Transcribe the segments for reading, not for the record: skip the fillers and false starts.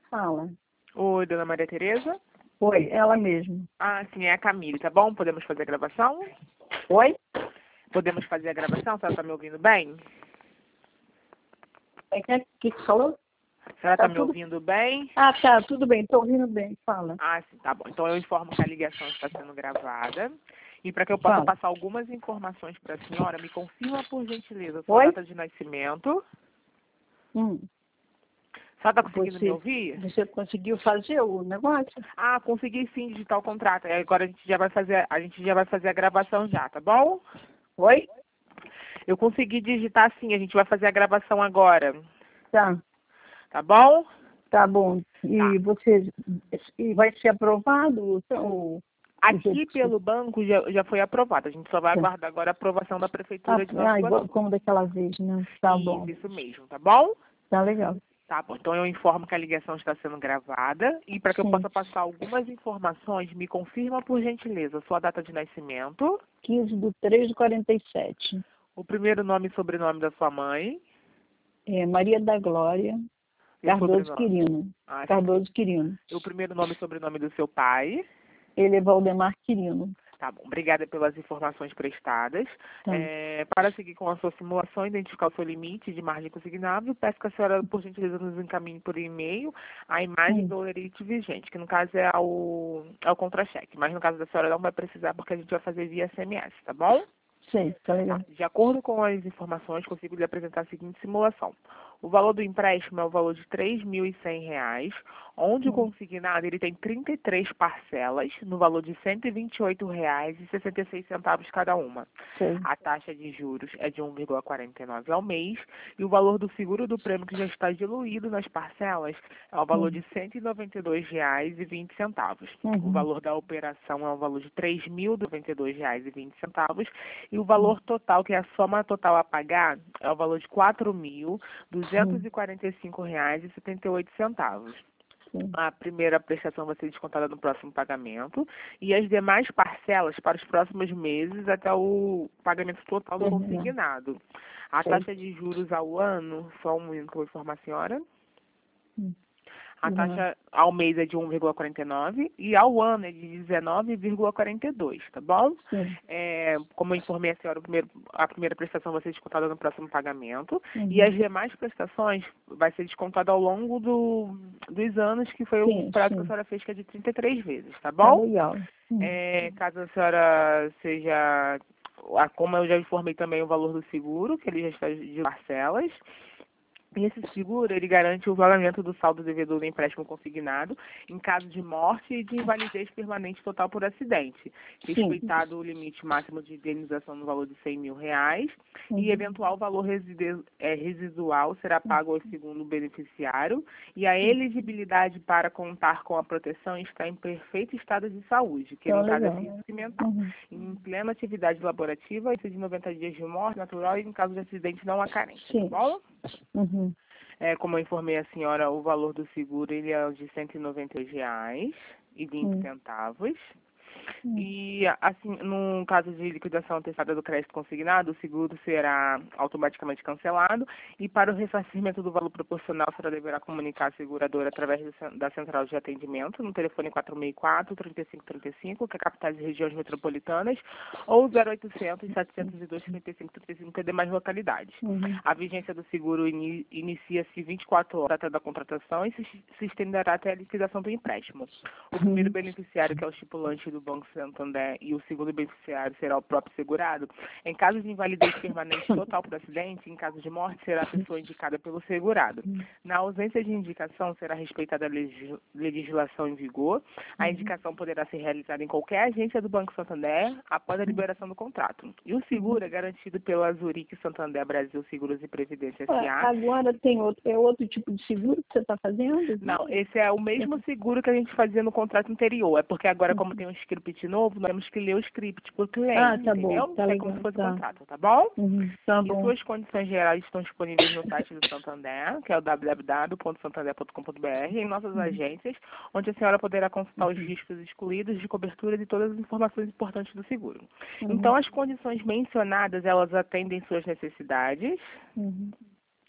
fala. Oi, dona Maria Tereza? Oi, ela mesma. Ah, sim, é a Camille, tá bom? Podemos fazer a gravação? Oi? Podemos fazer a gravação? A senhora tá me ouvindo bem? É que falou? A senhora Tá tá me tudo... ouvindo bem? Ah, tá, tudo bem, tô ouvindo bem, fala. Ah, sim, tá bom. Então eu informo que a ligação está sendo gravada. E para que eu possa Fala. passar algumas informações para a senhora, me confirma, por gentileza, sua Oi? data de nascimento. A senhora tá conseguindo me ouvir? Você conseguiu fazer o negócio? Ah, consegui sim digitar o contrato. Agora a gente já vai fazer a gravação já, tá bom? Oi? Eu consegui digitar sim, a gente vai fazer a gravação agora. Tá, Tá bom? tá bom. Tá. E vai ser aprovado o Aqui pelo banco já foi aprovado. A gente só vai tá. aguardar agora a aprovação da prefeitura de Nova Igual, Iguaçu. como daquela vez, né? Tá bom, Isso mesmo, tá bom? tá legal. Tá bom. Então eu informo que a ligação está sendo gravada e para que eu Sim, possa passar algumas informações, me confirma por gentileza sua data de nascimento, 15/3/47. o primeiro nome e sobrenome da sua mãe Maria da Glória, e o Cardoso sobrenome. Quirino. Ah, sim. Cardoso Quirino. E o primeiro nome e sobrenome do seu pai. Ele é Valdemar Quirino. Tá bom, obrigada pelas informações prestadas. Tá. Para seguir com a sua simulação, identificar o seu limite de margem consignável, peço que a senhora, por gentileza, nos encaminhe por e-mail a imagem do lerite vigente, que no caso é o contra-cheque, mas no caso da senhora não vai precisar porque a gente vai fazer via SMS, tá bom? Sei, tá legal. Tá. De acordo com as informações, consigo lhe apresentar a seguinte simulação. O valor do empréstimo é o valor de R$ 3.100, onde o consignado ele tem 33 parcelas, no valor de R$ 128,66 cada uma. Sei. A taxa de juros é de 1,49 ao mês e o valor do seguro do prêmio que já está diluído nas parcelas é o valor de R$ 192,20. O valor da operação é o valor de R$ 3.092,20 e o valor total, que é a soma total a pagar, é o valor de R$ 4.245,78. A primeira prestação vai ser descontada no próximo pagamento e as demais parcelas para os próximos meses até o pagamento total do consignado. A taxa de juros ao ano, só um minuto que eu vou informar a senhora. A taxa ao mês é de 1,49 e ao ano é de 19,42, tá bom? Como eu informei a senhora, a primeira prestação vai ser descontada no próximo pagamento e as demais prestações vai ser descontada ao longo dos anos, que foi o prazo que a senhora fez, que é de 33 vezes, tá bom? Tá legal. Caso a senhora seja, como eu já informei também o valor do seguro, que ele já está de parcelas. E esse seguro, ele garante o pagamento do saldo devedor do empréstimo consignado em caso de morte e de invalidez permanente total por acidente, respeitado o limite máximo de indenização no valor de R$ 100.000 e eventual valor residual será pago ao segundo beneficiário e a elegibilidade para contar com a proteção está em perfeito estado de saúde, que no caso é físico e mental, em plena atividade laborativa, isso de 90 dias de morte natural e em caso de acidente não há carência, tá bom? Como eu informei a senhora, o valor do seguro ele é de R$ 192,20. E, assim, no caso de liquidação antecipada do crédito consignado, o seguro será automaticamente cancelado e para o ressarcimento do valor proporcional, a senhora deverá comunicar a seguradora através da central de atendimento no telefone 464-3535, que é capitais e regiões metropolitanas, ou 0800-702-3535, que é demais localidades. A vigência do seguro inicia-se 24 horas até da contratação e se estenderá até a liquidação do empréstimo. O primeiro beneficiário, que é o estipulante do Banco Santander, e o segundo beneficiário será o próprio segurado. Em caso de invalidez permanente total por acidente, em caso de morte, será a pessoa indicada pelo segurado. Na ausência de indicação, será respeitada a legislação em vigor. A indicação poderá ser realizada em qualquer agência do Banco Santander após a liberação do contrato. E o seguro é garantido pela Zurique Santander Brasil Seguros e Previdência S.A. Agora tem outro tipo de seguro que você está fazendo? Não, esse é o mesmo seguro que a gente fazia no contrato anterior. É porque agora, como tem um script novo, nós temos que ler o script por cliente, tá entendeu? bom, tá É legal. como se fosse contrato, tá bom? Tá E bom. suas condições gerais estão disponíveis no site do Santander, que é o www.santander.com.br, em nossas agências, onde a senhora poderá consultar os riscos excluídos de cobertura de todas as informações importantes do seguro. Então, as condições mencionadas, elas atendem suas necessidades.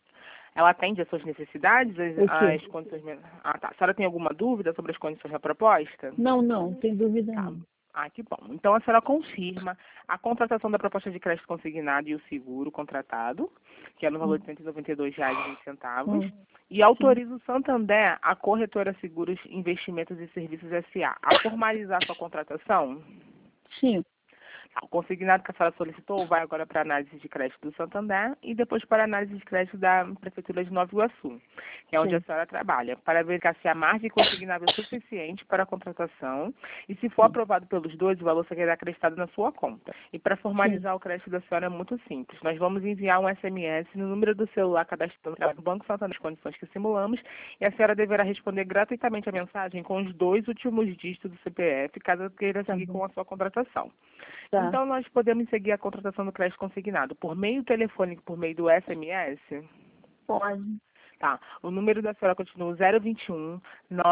Ela atende às suas necessidades, O quê? as condições... Ah, tá. A senhora tem alguma dúvida sobre as condições da proposta? Não, tem dúvida Tá. não. Ah, que bom. Então, a senhora confirma a contratação da proposta de crédito consignado e o seguro contratado, que é no valor de R$ 192,20, Hum, e autoriza o Santander, a corretora Seguros, Investimentos e Serviços S.A., a formalizar sua contratação? sim, O consignado que a senhora solicitou vai agora para a análise de crédito do Santander e depois para a análise de crédito da Prefeitura de Nova Iguaçu, que é onde sim. a senhora trabalha, para verificar se a margem consignável é suficiente para a contratação e, se for aprovado pelos dois, o valor será acreditado na sua conta. E para formalizar o crédito da senhora é muito simples. Nós vamos enviar um SMS no número do celular cadastrado no Banco Santander, as condições que simulamos, e a senhora deverá responder gratuitamente a mensagem com os 2 últimos dígitos do CPF, caso queira seguir com a sua contratação. Tá. Então, nós podemos seguir a contratação do crédito consignado por meio telefônico, por meio do SMS? Pode. Tá. O número da senhora continua 021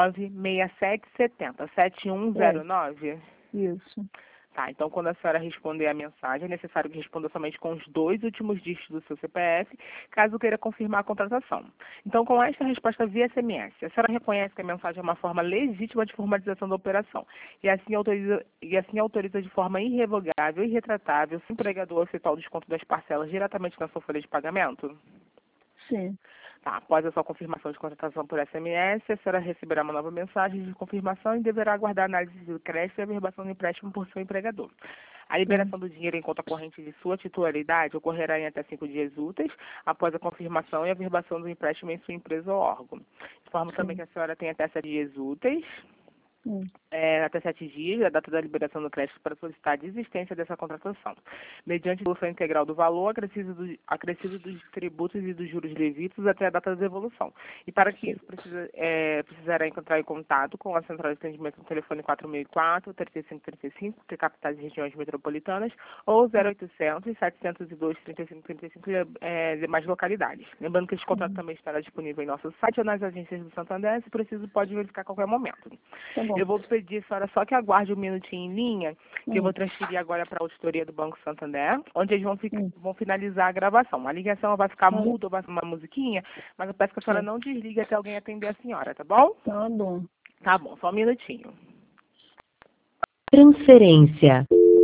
96770 7109? Isso. Tá, então quando a senhora responder a mensagem, é necessário que responda somente com os 2 últimos dígitos do seu CPF, caso queira confirmar a contratação. Então, com esta resposta via SMS, a senhora reconhece que a mensagem é uma forma legítima de formalização da operação e assim autoriza de forma irrevogável e retratável, se o empregador aceitar o desconto das parcelas diretamente na sua folha de pagamento? Sim. Tá, após a sua confirmação de contratação por SMS, a senhora receberá uma nova mensagem de confirmação e deverá aguardar a análise do crédito e a averbação do empréstimo por seu empregador. A liberação do dinheiro em conta corrente de sua titularidade ocorrerá em até 5 dias úteis, após a confirmação e averbação do empréstimo em sua empresa ou órgão. Informo também que a senhora tem até 7 dias úteis, até 7 dias, da data da liberação do crédito, para solicitar a desistência dessa contratação, mediante devolução integral do valor acrescido dos tributos e dos juros devidos até a data da devolução. E para que isso precisará entrar em contato com a central de atendimento no telefone 464-3535, que é capitais e regiões metropolitanas, ou 0800-702-3535 demais localidades. Lembrando que esse contrato também estará disponível em nosso site ou nas agências do Santander, se preciso pode verificar a qualquer momento. Tá bom. Eu vou pedir, senhora, só que aguarde um minutinho em linha, que eu vou transferir agora para a auditoria do Banco Santander, onde eles vão finalizar a gravação. A ligação vai ficar muda, vai ser uma musiquinha, mas eu peço que a senhora não desligue até alguém atender a senhora, tá bom? Tá bom. Tá bom, só um minutinho. Transferência.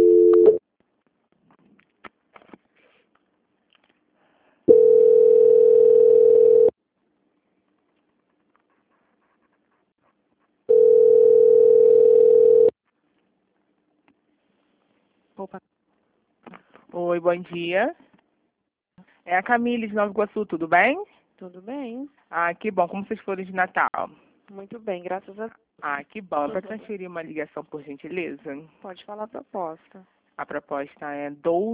Opa. Oi, bom dia. É a Camille de Nova Iguaçu, tudo bem? Tudo bem, Ah, que bom. Como vocês foram de Natal? muito bem, graças a Deus. Ah, que bom. Para transferir uma ligação, por gentileza. Pode falar a proposta. A proposta é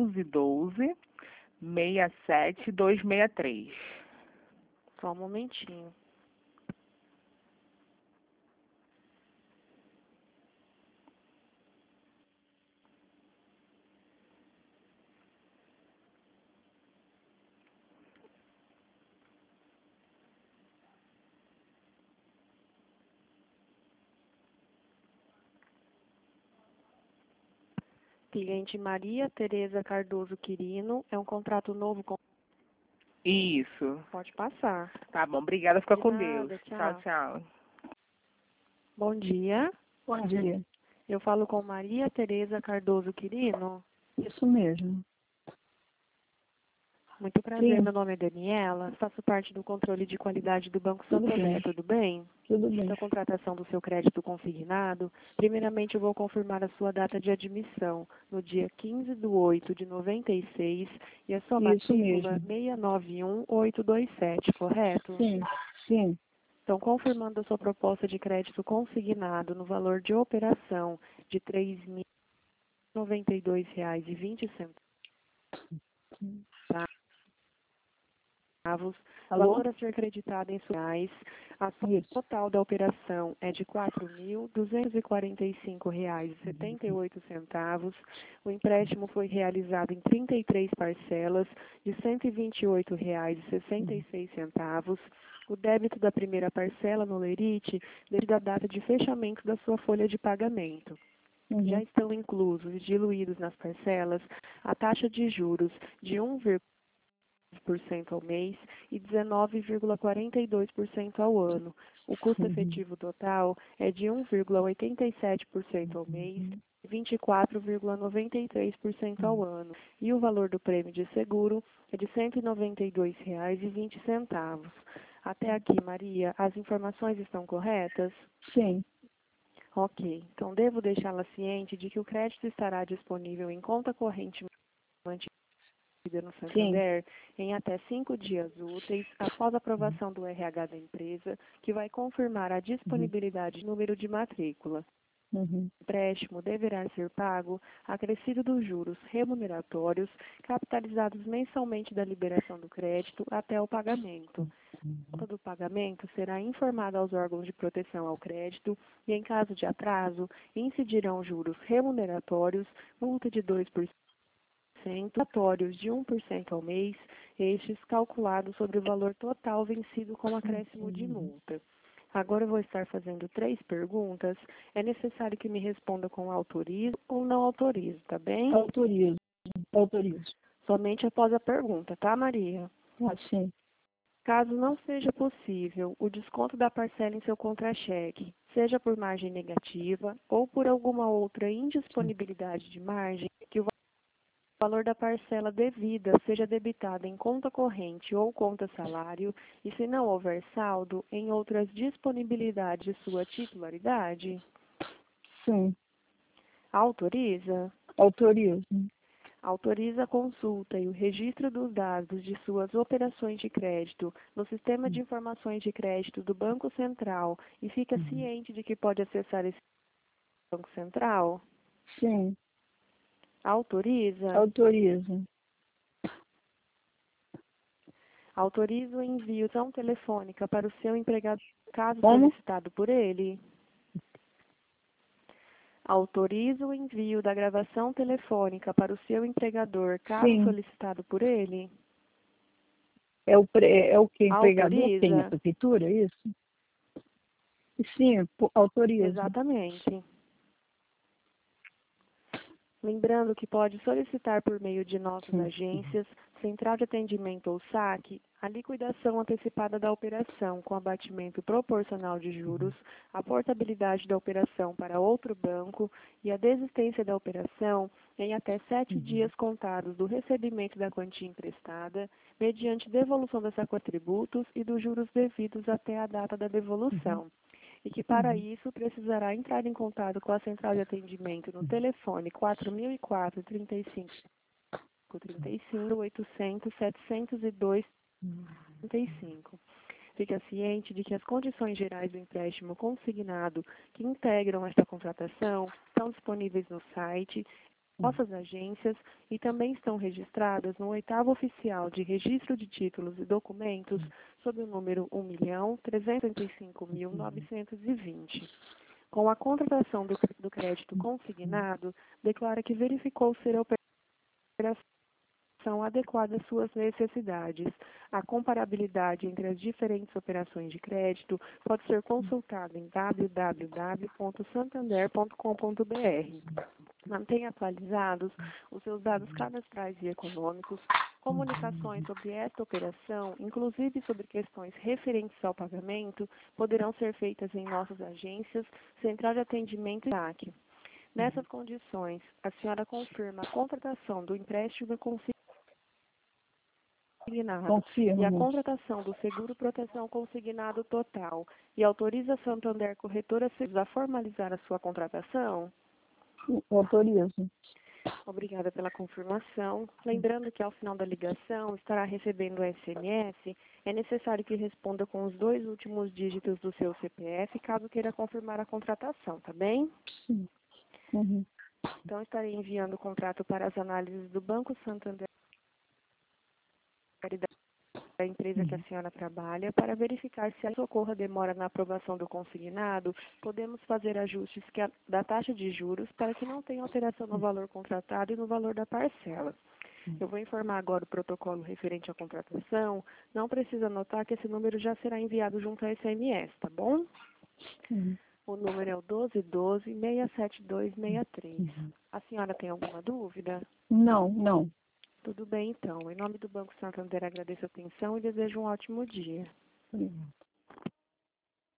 1212-67263. Só um momentinho. Cliente Maria Tereza Cardoso Quirino, é um contrato novo com... Isso. Pode passar. Tá bom, obrigada. Fica De com nada, Deus. tchau. Tchau. Bom dia, Bom dia. eu falo com Maria Tereza Cardoso Quirino. Isso mesmo. Muito prazer, Sim. meu nome é Daniela, faço parte do controle de qualidade do Banco Tudo Santander, bem. tudo bem? Tudo bem. Da contratação do seu crédito consignado, primeiramente eu vou confirmar a sua data de admissão, no dia 15/8/96, e a sua Isso matrícula mesmo. 691827, correto? Sim. Então, confirmando a sua proposta de crédito consignado no valor de operação de R$ 3.092,20. Alô? Valor a ser creditado em reais. A soma Isso. total da operação é de R$ 4.245,78. O empréstimo foi realizado em 33 parcelas de R$ 128,66. O débito da primeira parcela no Lerite desde a data de fechamento da sua folha de pagamento. Já estão inclusos e diluídos nas parcelas a taxa de juros de 1,5% ao mês e 19,42% ao ano. O custo efetivo total é de 1,87% ao mês e 24,93% ao ano. E o valor do prêmio de seguro é de R$ 192,20. Até aqui, Maria, as informações estão corretas? Sim. Ok. Então, devo deixá-la ciente de que o crédito estará disponível em conta corrente mantida no Santander em até 5 dias úteis após a aprovação do RH da empresa, que vai confirmar a disponibilidade de número de matrícula. O empréstimo deverá ser pago acrescido dos juros remuneratórios capitalizados mensalmente da liberação do crédito até o pagamento. A data do pagamento será informada aos órgãos de proteção ao crédito e, em caso de atraso, incidirão juros remuneratórios, multa de 2%, aleatórios de 1% ao mês, estes calculados sobre o valor total vencido com acréscimo de multa. Agora eu vou estar fazendo 3 perguntas. É necessário que me responda com autorizo ou não autorizo, tá bem? Autorizo. Autorizo. Somente após a pergunta, tá, Maria? Sim. Caso não seja possível o desconto da parcela em seu contra-cheque, seja por margem negativa ou por alguma outra indisponibilidade de margem, que o valor da parcela devida seja debitado em conta corrente ou conta salário e, se não houver saldo, em outras disponibilidades de sua titularidade? Sim. Autoriza? Autorizo. Autoriza a consulta e o registro dos dados de suas operações de crédito no Sistema de Informações de Crédito do Banco Central e fica ciente de que pode acessar esse Banco Central? Sim. Autoriza? Autorizo. Autoriza o envio de ação telefônica para o seu empregador, caso Como? solicitado por ele? Autoriza o envio da gravação telefônica para o seu empregador, caso Sim. solicitado por ele? É o que? Empregador tem a Autoriza? prefeitura, é isso? Sim, autorizo. Exatamente. Lembrando que pode solicitar por meio de nossas agências, Central de Atendimento ou SAC, a liquidação antecipada da operação com abatimento proporcional de juros, a portabilidade da operação para outro banco e a desistência da operação em até 7 dias contados do recebimento da quantia emprestada, mediante devolução das tributos e dos juros devidos até a data da devolução. E que, para isso, precisará entrar em contato com a Central de Atendimento no telefone 4004 35 35 800 702 35. Fica ciente de que as condições gerais do empréstimo consignado que integram esta contratação estão disponíveis no site, nossas agências e também estão registradas no 8º Oficial de Registro de Títulos e Documentos sob o número 1.335.920. Com a contratação do crédito consignado, declara que verificou ser a operação adequada às suas necessidades. A comparabilidade entre as diferentes operações de crédito pode ser consultada em www.santander.com.br. Mantenha atualizados os seus dados cadastrais e econômicos. Comunicações sobre esta operação, inclusive sobre questões referentes ao pagamento, poderão ser feitas em nossas agências, Central de Atendimento e SAC. Nessas condições, a senhora confirma a contratação do empréstimo consignado e a contratação do seguro proteção consignado total e autoriza a Santander Corretora a formalizar a sua contratação? Autorizo. Obrigada pela confirmação. Lembrando que ao final da ligação estará recebendo o SMS, é necessário que responda com os 2 últimos dígitos do seu CPF, caso queira confirmar a contratação, tá bem? Sim. Então, estarei enviando o contrato para as análises do Banco Santander da empresa que a senhora trabalha, para verificar se ocorra demora na aprovação do consignado, podemos fazer ajustes da taxa de juros para que não tenha alteração no valor contratado e no valor da parcela. Eu vou informar agora o protocolo referente à contratação. Não precisa anotar que esse número já será enviado junto ao SMS, tá bom? O número é o 1212-67263. A senhora tem alguma dúvida? Não. Tudo bem, então. Em nome do Banco Santander, agradeço a atenção e desejo um ótimo dia. Obrigada.